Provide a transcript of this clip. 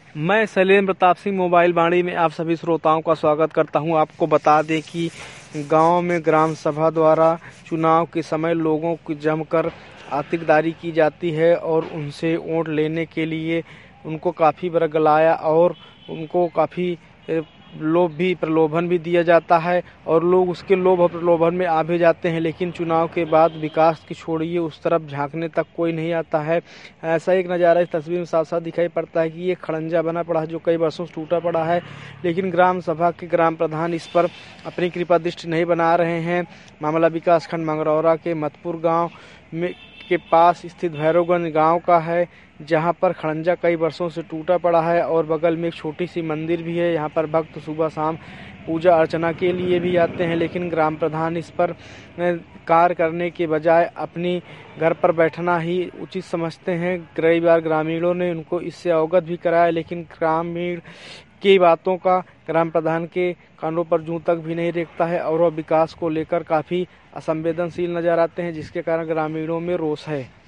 मैं शैलेंद्र प्रताप सिंह मोबाइल वाणी में आप सभी श्रोताओं का स्वागत करता हूं। आपको बता दें कि गांव में ग्राम सभा द्वारा चुनाव के समय लोगों को जमकर आतिशदारी की जाती है और उनसे वोट लेने के लिए उनको काफ़ी बरगलाया और उनको काफ़ी प्रलोभन भी दिया जाता है और लोग उसके लोभ और प्रलोभन में आ भी जाते हैं। लेकिन चुनाव के बाद विकास की छोड़िए उस तरफ झांकने तक कोई नहीं आता है। ऐसा एक नज़ारा इस तस्वीर में साफ साफ दिखाई पड़ता है कि ये खड़ंजा बना पड़ा है जो कई वर्षों से टूटा पड़ा है, लेकिन ग्राम सभा के ग्राम प्रधान इस पर अपनी कृपा दृष्टि नहीं बना रहे हैं। मामला विकासखंड मंगरौरा के मतपुर गाँव में के पास स्थित भैरवगंज गांव का है, जहां पर खड़ंजा कई वर्षों से टूटा पड़ा है और बगल में एक छोटी सी मंदिर भी है। यहां पर भक्त सुबह शाम पूजा अर्चना के लिए भी आते हैं, लेकिन ग्राम प्रधान इस पर कार्य करने के बजाय अपनी घर पर बैठना ही उचित समझते हैं। कई बार ग्रामीणों ने उनको इससे अवगत भी कराया, लेकिन ग्रामीण की बातों का ग्राम प्रधान के कानों पर जूं तक भी नहीं रेखता है और वह विकास को लेकर काफ़ी असंवेदनशील नजर आते हैं, जिसके कारण ग्रामीणों में रोष है।